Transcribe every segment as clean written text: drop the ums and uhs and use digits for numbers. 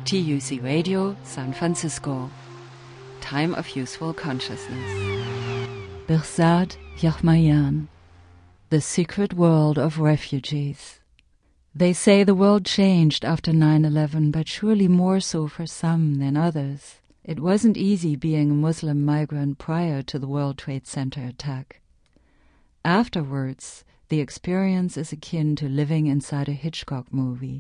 TUC Radio, San Francisco. Time of Useful Consciousness. Behzad Yahmayan. The Secret World of Refugees. They say the world changed after 9/11, but surely more so for some than others. It wasn't easy being a Muslim migrant prior to the World Trade Center attack. Afterwards, the experience is akin to living inside a Hitchcock movie.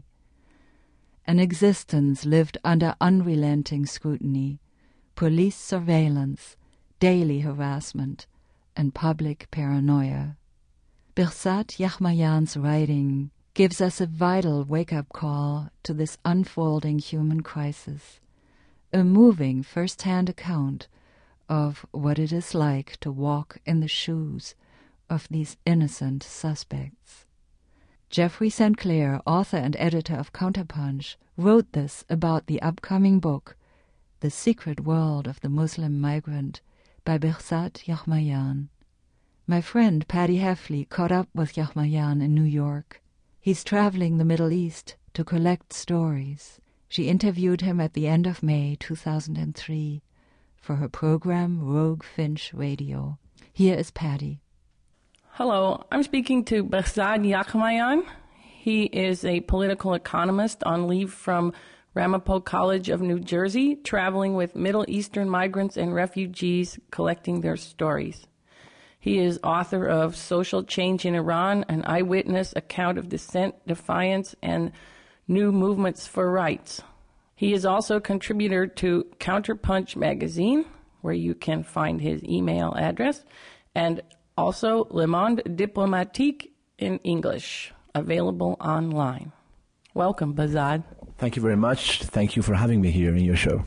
An existence lived under unrelenting scrutiny, police surveillance, daily harassment, and public paranoia. Behzad Yahmayan's writing gives us a vital wake-up call to this unfolding human crisis, a moving first-hand account of what it is like to walk in the shoes of these innocent suspects. Jeffrey St. Clair, author and editor of Counterpunch, wrote this about the upcoming book, The Secret World of the Muslim Migrant, by Behzad Yahmayan. My friend Paddy Heffley caught up with Yahmayan in New York. He's traveling the Middle East to collect stories. She interviewed him at the end of May 2003 for her program Rogue Finch Radio. Here is Paddy. Hello, I'm speaking to Behzad Yahmayan. He is a political economist on leave from Ramapo College of New Jersey, traveling with Middle Eastern migrants and refugees, collecting their stories. He is author of Social Change in Iran, an eyewitness account of dissent, defiance, and new movements for rights. He is also a contributor to Counterpunch magazine, where you can find his email address, and also Le Monde Diplomatique in English, available online. Welcome, Behzad. Thank you very much. Thank you for having me here in your show.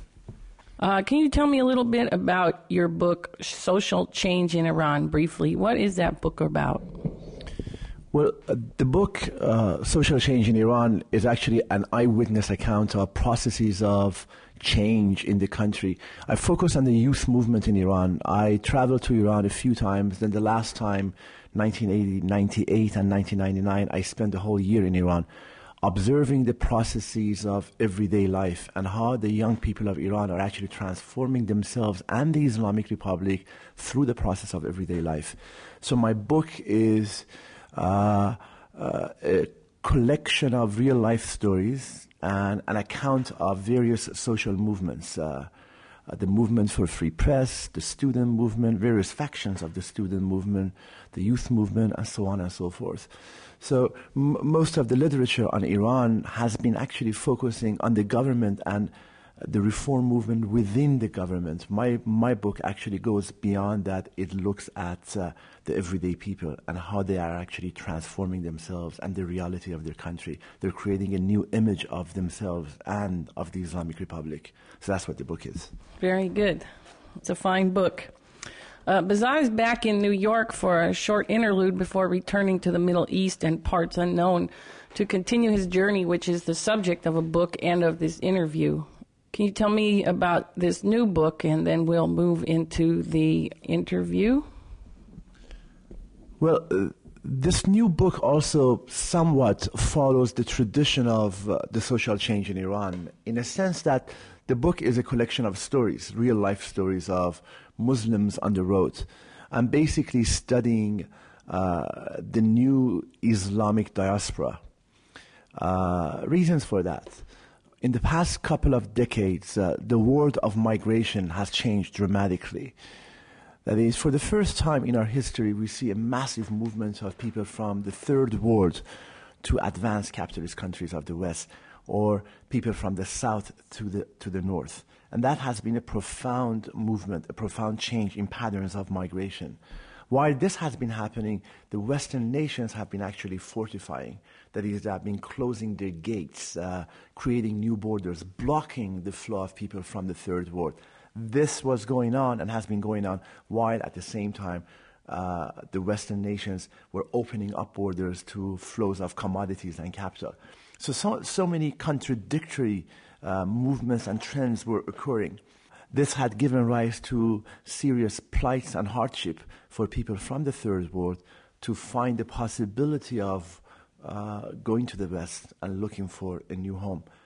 Can you tell me a little bit about your book, Social Change in Iran, briefly? What is that book about? Well, the book, Social Change in Iran, is actually an eyewitness account of processes of change in the country. I focus on the youth movement in Iran. I traveled to Iran a few times. Then the last time, 1980, 98, and 1999, I spent the whole year in Iran observing the processes of everyday life and how the young people of Iran are actually transforming themselves and the Islamic Republic through the process of everyday life. So my book is a collection of real-life stories and an account of various social movements, the movement for free press, the student movement, various factions of the student movement, the youth movement, and so on and so forth. So most of the literature on Iran has been actually focusing on the government and the reform movement within the government. My book actually goes beyond that. It looks at the everyday people and how they are actually transforming themselves and the reality of their country. They're creating a new image of themselves and of the Islamic Republic. So that's what the book is. Very good. It's a fine book. Behzad is back in New York for a short interlude before returning to the Middle East and parts unknown to continue his journey, which is the subject of a book and of this interview. Can you tell me about this new book, and then we'll move into the interview? Well, this new book also somewhat follows the tradition of the social change in Iran, in a sense that the book is a collection of stories, real-life stories of Muslims on the road. I'm basically studying the new Islamic diaspora. Reasons for that. In the past couple of decades, the world of migration has changed dramatically. That is, for the first time in our history, we see a massive movement of people from the third world to advanced capitalist countries of the West, or people from the south to the north. And that has been a profound movement, a profound change in patterns of migration. While this has been happening, the Western nations have been actually fortifying. That is, they have been closing their gates, creating new borders, blocking the flow of people from the third world. This was going on and has been going on while at the same time the Western nations were opening up borders to flows of commodities and capital. So many contradictory movements and trends were occurring. This had given rise to serious plights and hardship for people from the third world to find the possibility of going to the West and looking for a new home.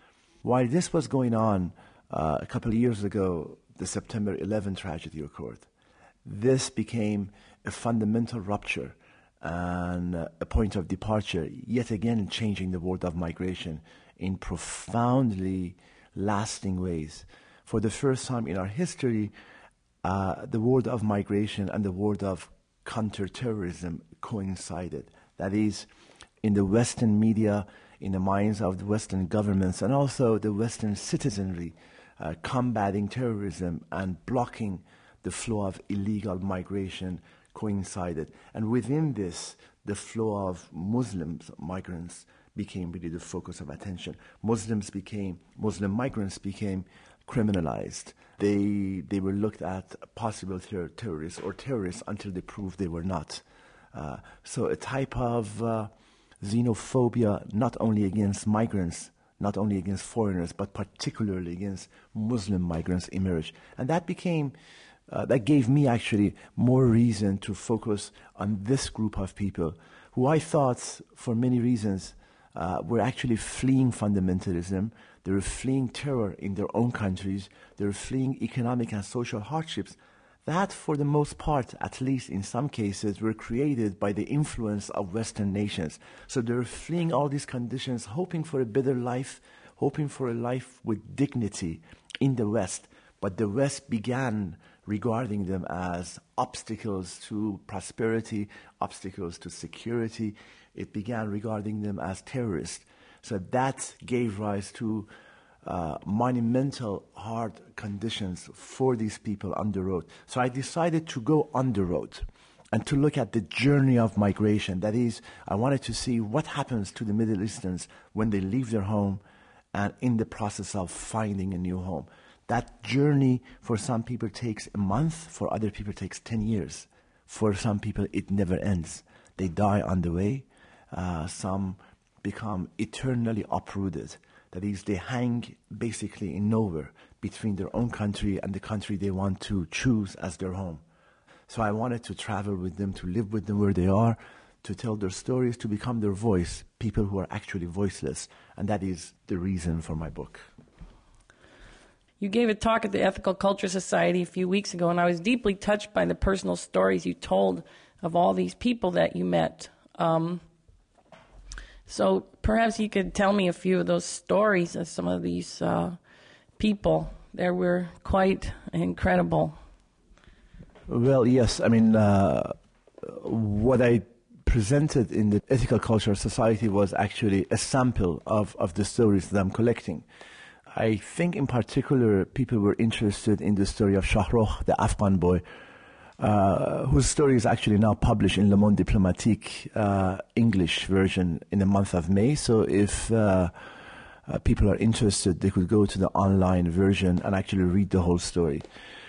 While this was going on, a couple of years ago, the September 11 tragedy occurred. This became a fundamental rupture and a point of departure, yet again changing the world of migration in profoundly lasting ways. For the first time in our history, the world of migration and the world of counterterrorism coincided. That is, in the Western media, in the minds of the Western governments, and also the Western citizenry, combating terrorism and blocking the flow of illegal migration coincided. And within this, the flow of Muslims, migrants, became really the focus of attention. Muslim migrants became criminalized. They were looked at possible terrorists or terrorists until they proved they were not. So a type of xenophobia, not only against migrants, not only against foreigners, but particularly against Muslim migrants emerged. And that became, that gave me actually more reason to focus on this group of people who I thought, for many reasons, were actually fleeing fundamentalism. They were fleeing terror in their own countries. They were fleeing economic and social hardships that, for the most part, at least in some cases, were created by the influence of Western nations. So they were fleeing all these conditions, hoping for a better life, hoping for a life with dignity in the West. But the West began regarding them as obstacles to prosperity, obstacles to security. It began regarding them as terrorists. So that gave rise to monumental hard conditions for these people on the road. So I decided to go on the road and to look at the journey of migration. That is, I wanted to see what happens to the Middle Easterns when they leave their home and in the process of finding a new home. That journey for some people takes a month, for other people takes 10 years. For some people it never ends. They die on the way. Some become eternally uprooted. That is, they hang basically in nowhere between their own country and the country they want to choose as their home. So I wanted to travel with them, to live with them where they are, to tell their stories, to become their voice, people who are actually voiceless. And that is the reason for my book. You gave a talk at the Ethical Culture Society a few weeks ago, and I was deeply touched by the personal stories you told of all these people that you met. So perhaps you could tell me a few of those stories of some of these people. They were quite incredible. Well, yes. I mean, what I presented in the Ethical Culture Society was actually a sample of the stories that I'm collecting. I think in particular people were interested in the story of Shahrukh, the Afghan boy, whose story is actually now published in Le Monde Diplomatique English version in the month of May. So if people are interested, they could go to the online version and actually read the whole story.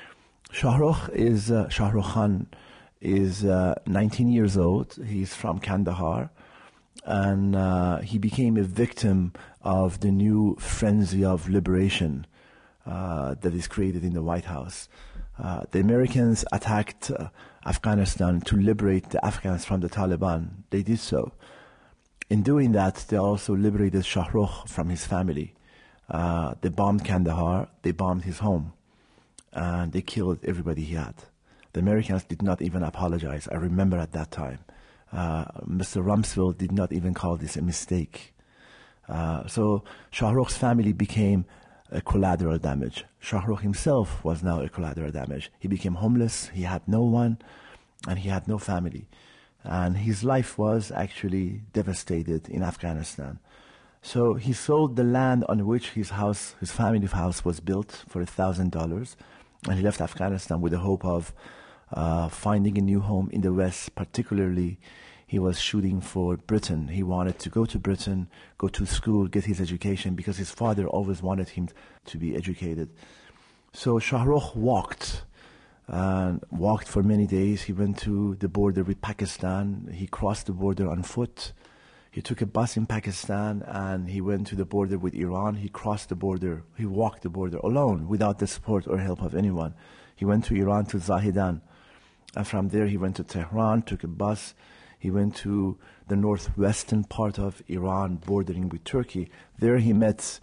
Shahrukh Khan is 19 years old. He's from Kandahar. And he became a victim of the new frenzy of liberation that is created in the White House. The Americans attacked Afghanistan to liberate the Afghans from the Taliban. They did so. In doing that, they also liberated Shahrukh from his family. They bombed Kandahar, they bombed his home, and they killed everybody he had. The Americans did not even apologize. I remember at that time. Mr. Rumsfeld did not even call this a mistake. So Shahrukh's family became a collateral damage. Shahrukh himself was now a collateral damage. He became homeless, he had no one, and he had no family. And his life was actually devastated in Afghanistan. So he sold the land on which his family house was built for $1,000, and he left Afghanistan with the hope of finding a new home in the West. Particularly, he was shooting for Britain. He wanted to go to Britain, go to school, get his education, because his father always wanted him to be educated. So Shahrukh walked for many days. He went to the border with Pakistan. He crossed the border on foot. He took a bus in Pakistan and he went to the border with Iran. He crossed the border. He walked the border alone, without the support or help of anyone. He went to Iran, to Zahedan. And from there he went to Tehran, took a bus. He went to the northwestern part of Iran, bordering with Turkey. There he met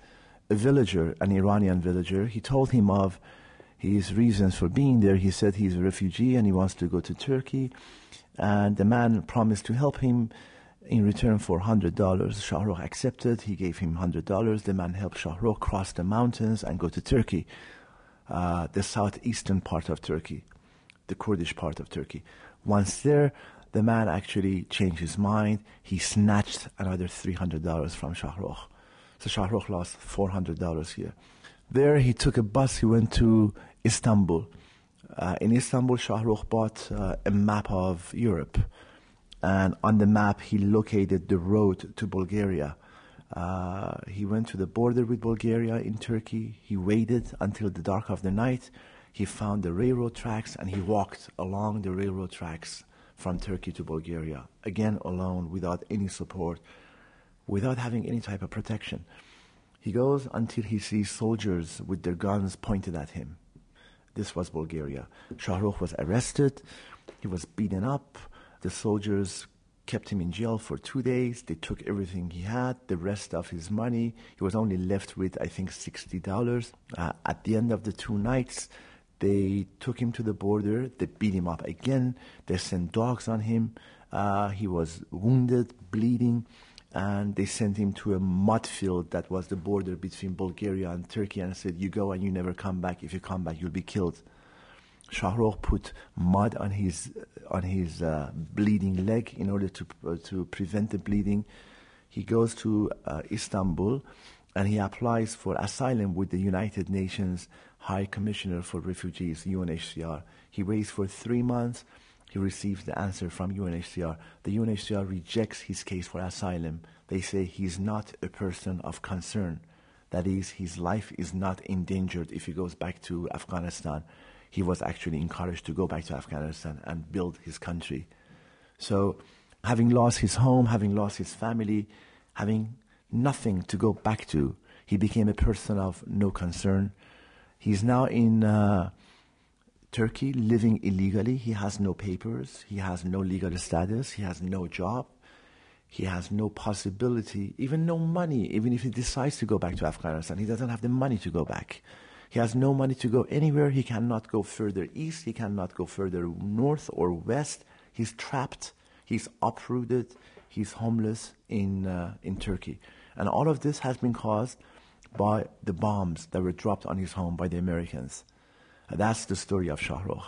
a villager, an Iranian villager. He told him of his reasons for being there. He said he's a refugee and he wants to go to Turkey. And the man promised to help him in return for $100. Shahrukh accepted. He gave him $100. The man helped Shahrukh cross the mountains and go to Turkey, the southeastern part of Turkey, the Kurdish part of Turkey. Once there, the man actually changed his mind. He snatched another $300 from Shahrukh. So Shahrukh lost $400 here. There he took a bus. He went to Istanbul. In Istanbul, Shahrukh bought a map of Europe. And on the map, he located the road to Bulgaria. He went to the border with Bulgaria in Turkey. He waited until the dark of the night. He found the railroad tracks and he walked along the railroad tracks from Turkey to Bulgaria, again alone, without any support, without having any type of protection. He goes until he sees soldiers with their guns pointed at him. This was Bulgaria. Shahrukh was arrested. He was beaten up. The soldiers kept him in jail for 2 days. They took everything he had, the rest of his money. He was only left with, I think, $60. At the end of the 2 nights, they took him to the border. They beat him up again. They sent dogs on him. He was wounded, bleeding, and they sent him to a mud field that was the border between Bulgaria and Turkey and said, you go and you never come back. If you come back, you'll be killed. Shahrukh put mud on his bleeding leg in order to prevent the bleeding. He goes to Istanbul and he applies for asylum with the United Nations High Commissioner for Refugees, UNHCR. He waits for 3 months. He receives the answer from UNHCR. The UNHCR rejects his case for asylum. They say he's not a person of concern. That is, his life is not endangered if he goes back to Afghanistan. He was actually encouraged to go back to Afghanistan and build his country. So, having lost his home, having lost his family, having nothing to go back to, he became a person of no concern. He's now in Turkey, living illegally. He has no papers. He has no legal status. He has no job. He has no possibility, even no money. Even if he decides to go back to Afghanistan, he doesn't have the money to go back. He has no money to go anywhere. He cannot go further east. He cannot go further north or west. He's trapped. He's uprooted. He's homeless in Turkey. And all of this has been caused by the bombs that were dropped on his home by the Americans. That's the story of Shahrukh.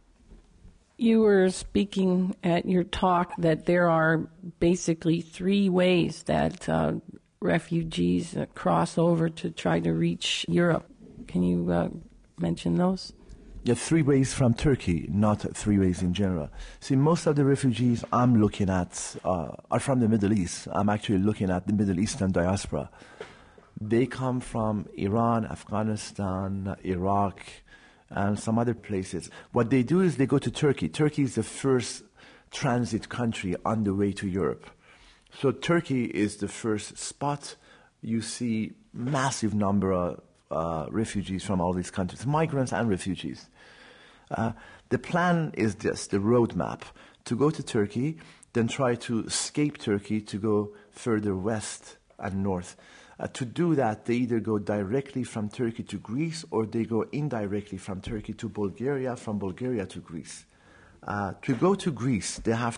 You were speaking at your talk that there are basically 3 ways that refugees cross over to try to reach Europe. Can you mention those? Yeah, 3 ways from Turkey, not 3 ways in general. See, most of the refugees I'm looking at are from the Middle East. I'm actually looking at the Middle Eastern diaspora. They come from Iran, Afghanistan, Iraq, and some other places. What they do is they go to Turkey. Turkey is the first transit country on the way to Europe. So Turkey is the first spot. You see massive number of refugees from all these countries, migrants and refugees. The plan is this, the roadmap, to go to Turkey, then try to escape Turkey to go further west and north. To do that, they either go directly from Turkey to Greece or they go indirectly from Turkey to Bulgaria, from Bulgaria to Greece. To go to Greece, they have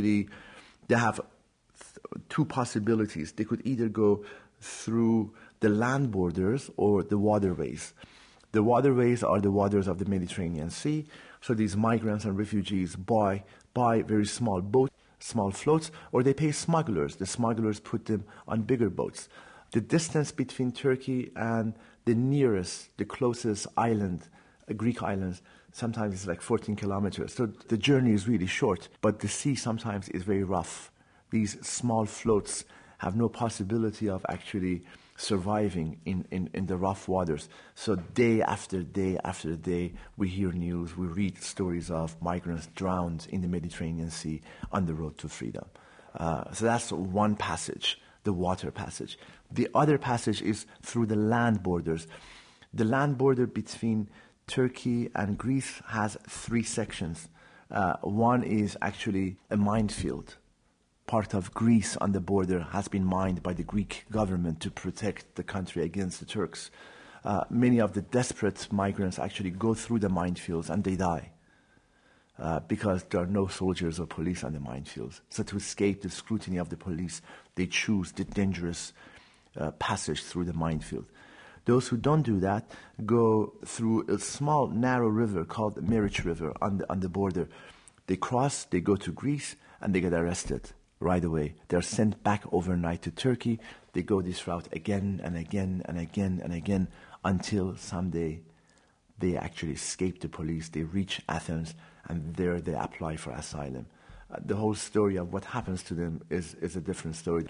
2 possibilities. They could either go through the land borders or the waterways. The waterways are the waters of the Mediterranean Sea. So these migrants and refugees buy very small boats, small floats, or they pay smugglers. The smugglers put them on bigger boats. The distance between Turkey and the closest island, Greek islands, sometimes it's like 14 kilometers. So the journey is really short, but the sea sometimes is very rough. These small floats have no possibility of actually surviving in the rough waters. So day after day after day, we hear news, we read stories of migrants drowned in the Mediterranean Sea on the road to freedom. So that's one passage, the water passage. The other passage is through the land borders. The land border between Turkey and Greece has 3 sections. One is actually a minefield. part of Greece on the border has been mined by the Greek government to protect the country against the Turks. Many of the desperate migrants actually go through the minefields and they die because there are no soldiers or police on the minefields. So to escape the scrutiny of the police, they choose the dangerous passage through the minefield. Those who don't do that go through a small, narrow river called the Meriç River on the border. They cross, they go to Greece, and they get arrested right away. They're sent back overnight to Turkey. They go this route again and again and again and again until someday they actually escape the police. They reach Athens, and there they apply for asylum. The whole story of what happens to them is a different story.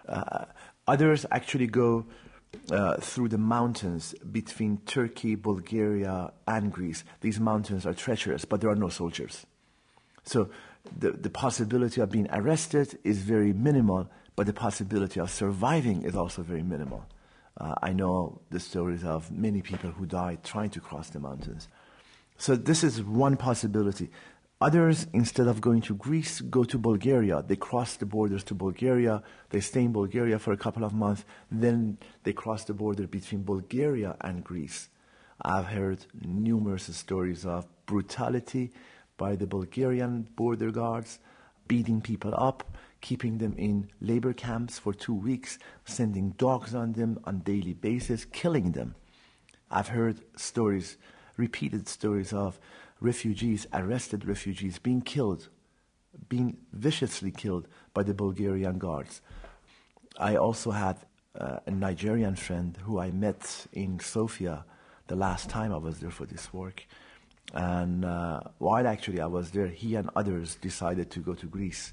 Others actually go through the mountains between Turkey, Bulgaria, and Greece. These mountains are treacherous, but there are no soldiers. So the possibility of being arrested is very minimal, but the possibility of surviving is also very minimal. I know the stories of many people who died trying to cross the mountains. So this is one possibility. Others, instead of going to Greece, go to Bulgaria. They cross the borders to Bulgaria. They stay in Bulgaria for a couple of months. Then they cross the border between Bulgaria and Greece. I've heard numerous stories of brutality by the Bulgarian border guards, beating people up, keeping them in labor camps for 2 weeks, sending dogs on them on a daily basis, killing them. I've heard stories, repeated stories of refugees, arrested refugees, being killed, being viciously killed by the Bulgarian guards. I also had a Nigerian friend who I met in Sofia the last time I was there for this work. And while actually I was there, he and others decided to go to Greece.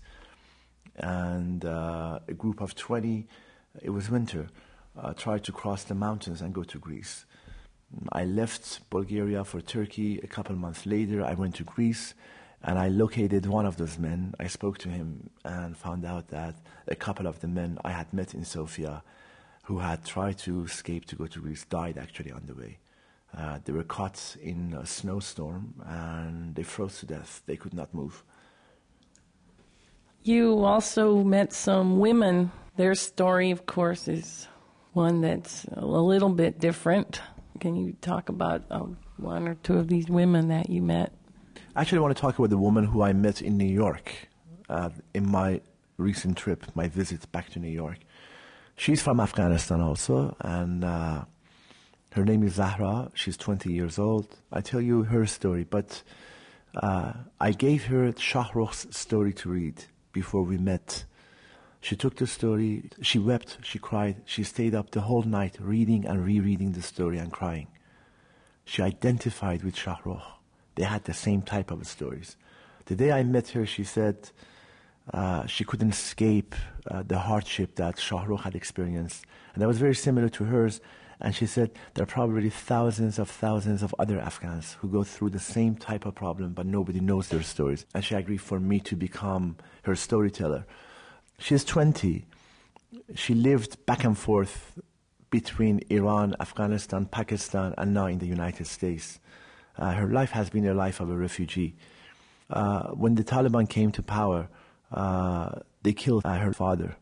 And a group of 20, it was winter, tried to cross the mountains and go to Greece. I left Bulgaria for Turkey. A couple months later, I went to Greece, and I located one of those men. I spoke to him and found out that a couple of the men I had met in Sofia who had tried to escape to go to Greece died actually on the way. They were caught in a snowstorm, and they froze to death. They could not move. You also met some women. Their story, of course, is one that's a little bit different. Can you talk about one or two of these women that you met? Actually, I want to talk about the woman who I met in New York in my recent trip, my visit back to New York. She's from Afghanistan also, and her name is Zahra. She's 20 years old. I tell you her story, but I gave her Shahrukh's story to read before we met. She took the story, she wept, she cried, she stayed up the whole night reading and rereading the story and crying. She identified with Shahrukh. They had the same type of stories. The day I met her, she said she couldn't escape the hardship that Shahrukh had experienced. And that was very similar to hers. And she said there are probably thousands of other Afghans who go through the same type of problem, but nobody knows their stories. And she agreed for me to become her storyteller. She's 20. She lived back and forth between Iran, Afghanistan, Pakistan, and now in the United States. Her life has been a life of a refugee. When the Taliban came to power, they killed her father.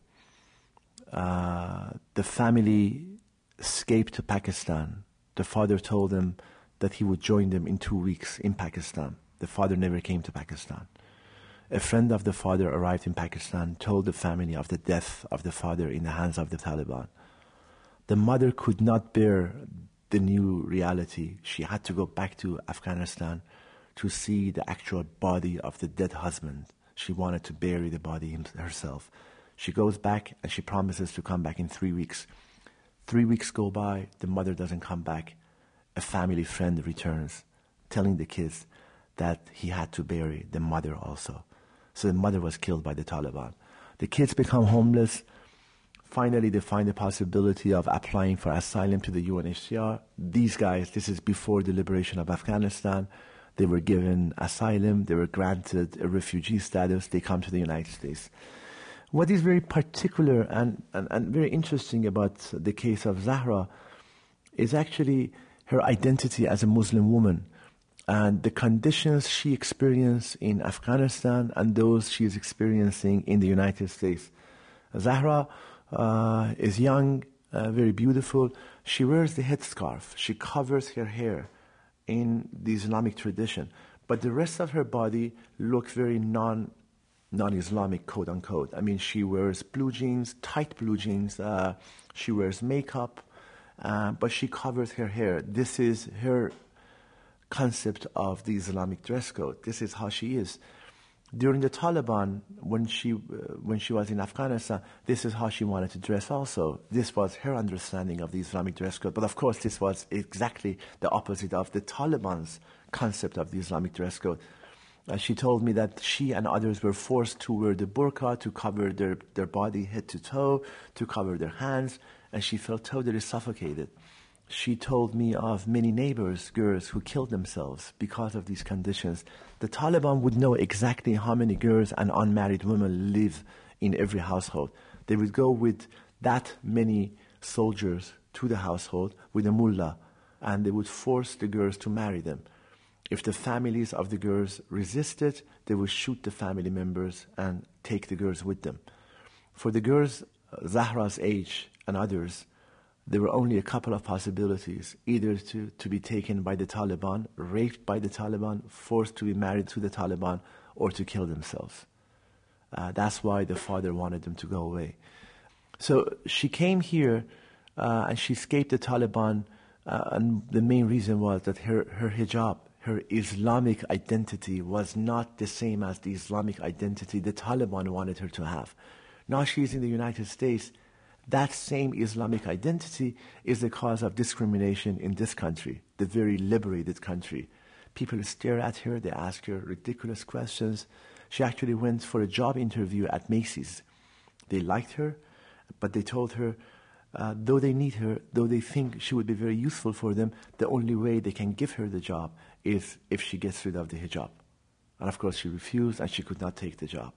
The family escaped to Pakistan. The father told them that he would join them in 2 weeks in Pakistan. The father never came to Pakistan. A friend of the father arrived in Pakistan, told the family of the death of the father in the hands of the Taliban. The mother could not bear the new reality. She had to go back to Afghanistan to see the actual body of the dead husband. She wanted to bury the body herself. She goes back and she promises to come back in 3 weeks. 3 weeks go by, the mother doesn't come back. A family friend returns, telling the kids that he had to bury the mother also. So the mother was killed by the Taliban. The kids become homeless. Finally, they find the possibility of applying for asylum to the UNHCR. These guys, this is before the liberation of Afghanistan. They were given asylum. They were granted a refugee status. They come to the United States. What is very particular and very interesting about the case of Zahra is actually her identity as a Muslim woman. and the conditions she experienced in Afghanistan and those she is experiencing in the United States. Zahra is young, very beautiful. She wears the headscarf. She covers her hair in the Islamic tradition. But the rest of her body looks very non-Islamic, quote unquote. I mean, she wears blue jeans, tight blue jeans. She wears makeup, but she covers her hair. This is her concept of the Islamic dress code. This is how she is. During the Taliban, when she was in Afghanistan, this is how she wanted to dress also. This was her understanding of the Islamic dress code. But of course, this was exactly the opposite of the Taliban's concept of the Islamic dress code. She told me that she and others were forced to wear the burqa to cover their body head to toe, to cover their hands, and she felt totally suffocated. She told me of many neighbors, girls, who killed themselves because of these conditions. The Taliban would know exactly how many girls and unmarried women live in every household. They would go with that many soldiers to the household with a mullah, and they would force the girls to marry them. If the families of the girls resisted, they would shoot the family members and take the girls with them. For the girls Zahra's age and others, there were only a couple of possibilities, either to be taken by the Taliban, raped by the Taliban, forced to be married to the Taliban, or to kill themselves. That's why the father wanted them to go away. So she came here and she escaped the Taliban, and the main reason was that her hijab, her Islamic identity was not the same as the Islamic identity the Taliban wanted her to have. Now she's in the United States. That same Islamic identity is the cause of discrimination in this country, the very liberated country. People stare at her, they ask her ridiculous questions. She actually went for a job interview at Macy's. They liked her, but they told her, though they need her, though they think she would be very useful for them, the only way they can give her the job is if she gets rid of the hijab. And of course she refused and she could not take the job.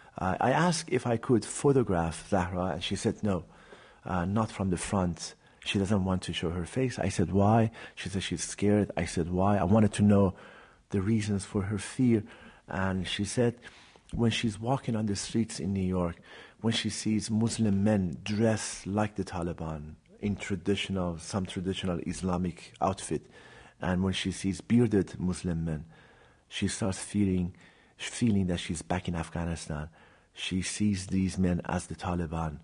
I asked if I could photograph Zahra, and she said no, not from the front. She doesn't want to show her face. I said, why? She said she's scared. I said, why? I wanted to know the reasons for her fear. And she said, when she's walking on the streets in New York, when she sees Muslim men dressed like the Taliban in some traditional Islamic outfit, and when she sees bearded Muslim men, she starts feeling that she's back in Afghanistan. She sees these men as the Taliban,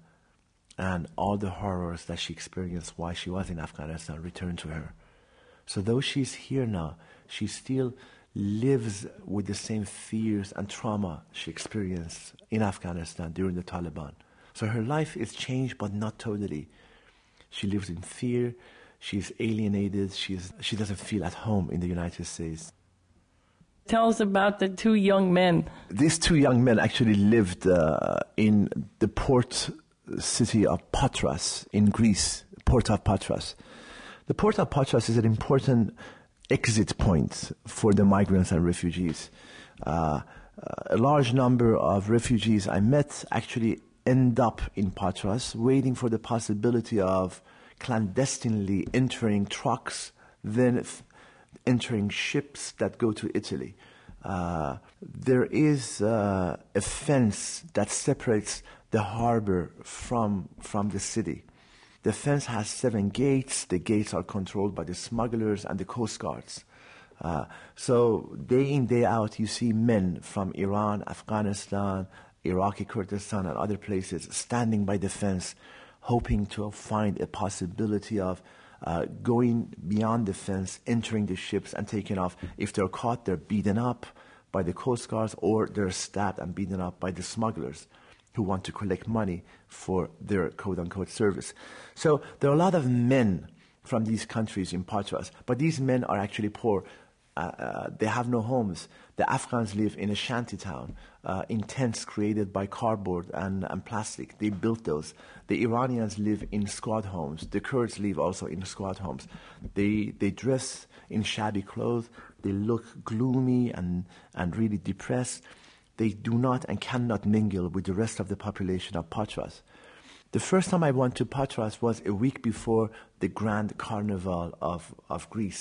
and all the horrors that she experienced while she was in Afghanistan return to her. So though she's here now, she still lives with the same fears and trauma she experienced in Afghanistan during the Taliban. So her life is changed, but not totally. She lives in fear, she's alienated, she doesn't feel at home in the United States. Tell us about the two young men. These two young men actually lived in the port city of Patras in Greece, port of Patras. The port of Patras is an important exit point for the migrants and refugees. A large number of refugees I met actually end up in Patras, waiting for the possibility of clandestinely entering trucks, then entering ships that go to Italy. There is a fence that separates the harbor from the city. The fence has 7 gates. The gates are controlled by the smugglers and the coast guards. So day in, day out, you see men from Iran, Afghanistan, Iraqi Kurdistan, and other places standing by the fence, hoping to find a possibility of going beyond the fence, entering the ships and taking off. If they're caught, they're beaten up by the coast guards, or they're stabbed and beaten up by the smugglers who want to collect money for their quote-unquote service. So there are a lot of men from these countries in Patras, but these men are actually poor. They have no homes. The Afghans live in a shanty town, in tents created by cardboard and plastic. They built those. The Iranians live in squad homes. The Kurds live also in squad homes. They dress in shabby clothes. They look gloomy and really depressed. They do not and cannot mingle with the rest of the population of Patras. The first time I went to Patras was a week before the Grand Carnival of Greece.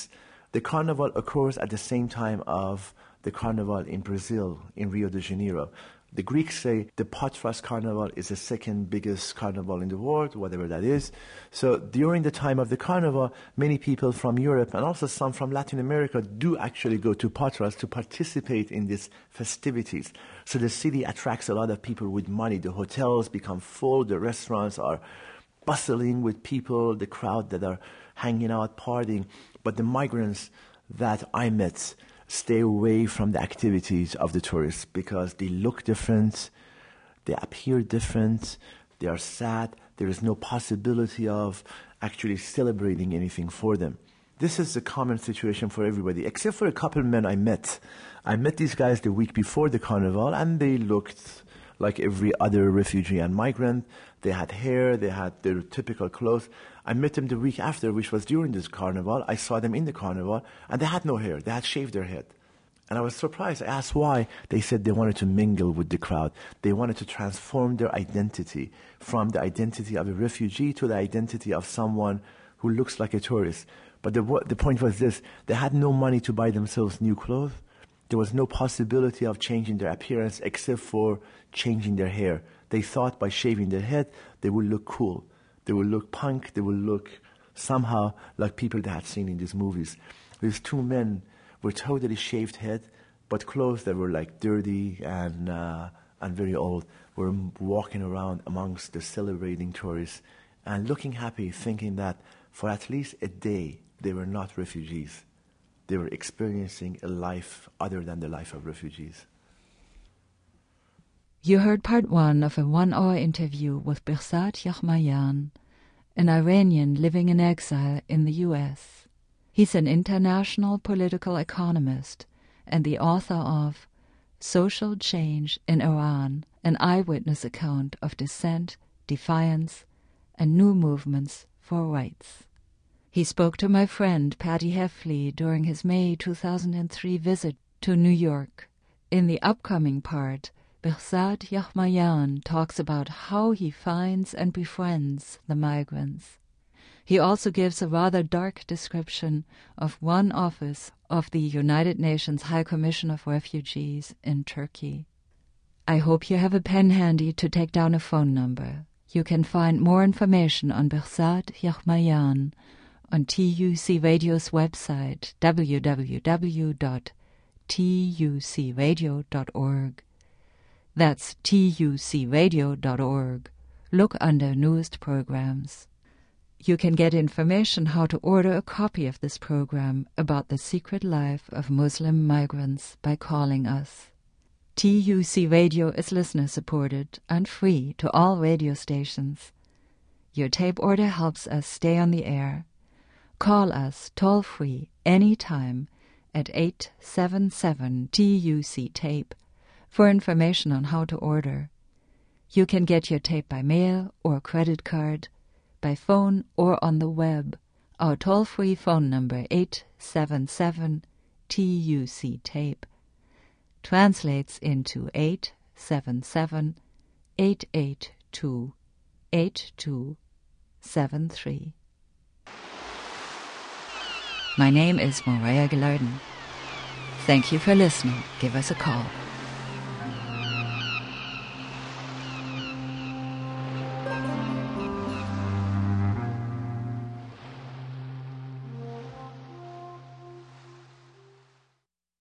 The carnival occurs at the same time of the carnival in Brazil, in Rio de Janeiro. The Greeks say the Patras carnival is the second biggest carnival in the world, whatever that is. So during the time of the carnival, many people from Europe and also some from Latin America do actually go to Patras to participate in these festivities. So the city attracts a lot of people with money. The hotels become full, the restaurants are bustling with people, the crowd that are hanging out, partying. But the migrants that I met stay away from the activities of the tourists because they look different, they appear different, they are sad, there is no possibility of actually celebrating anything for them. This is a common situation for everybody, except for a couple of men I met. I met these guys the week before the carnival, and they looked like every other refugee and migrant. They had hair, they had their typical clothes. I met them the week after, which was during this carnival. I saw them in the carnival, and they had no hair. They had shaved their head. And I was surprised. I asked why. They said they wanted to mingle with the crowd. They wanted to transform their identity from the identity of a refugee to the identity of someone who looks like a tourist. But the point was this: they had no money to buy themselves new clothes. There was no possibility of changing their appearance except for changing their hair. They thought by shaving their head, they would look cool. They would look punk. They would look somehow like people they had seen in these movies. These two men were totally shaved head, but clothes that were like dirty and very old, were walking around amongst the celebrating tourists and looking happy, thinking that for at least a day they were not refugees. They were experiencing a life other than the life of refugees. You heard part 1 of a 1-hour interview with Behzad Yahmayan, an Iranian living in exile in the U.S. He's an international political economist and the author of Social Change in Iran, an eyewitness account of dissent, defiance, and new movements for rights. He spoke to my friend Patty Heffley during his May 2003 visit to New York. In the upcoming part, Behzad Yahmayan talks about how he finds and befriends the migrants. He also gives a rather dark description of one office of the United Nations High Commission of Refugees in Turkey. I hope you have a pen handy to take down a phone number. You can find more information on Behzad Yahmayan on TUC Radio's website, www.tucradio.org. That's tucradio.org. Look under Newest Programs. You can get information how to order a copy of this program about the secret life of Muslim migrants by calling us. TUC Radio is listener-supported and free to all radio stations. Your tape order helps us stay on the air. Call us toll-free anytime at 877-TUC-TAPE for information on how to order. You can get your tape by mail or credit card, by phone or on the web. Our toll-free phone number 877-TUC-TAPE translates into 877-882-8273. My name is Morea Gelarden. Thank you for listening. Give us a call.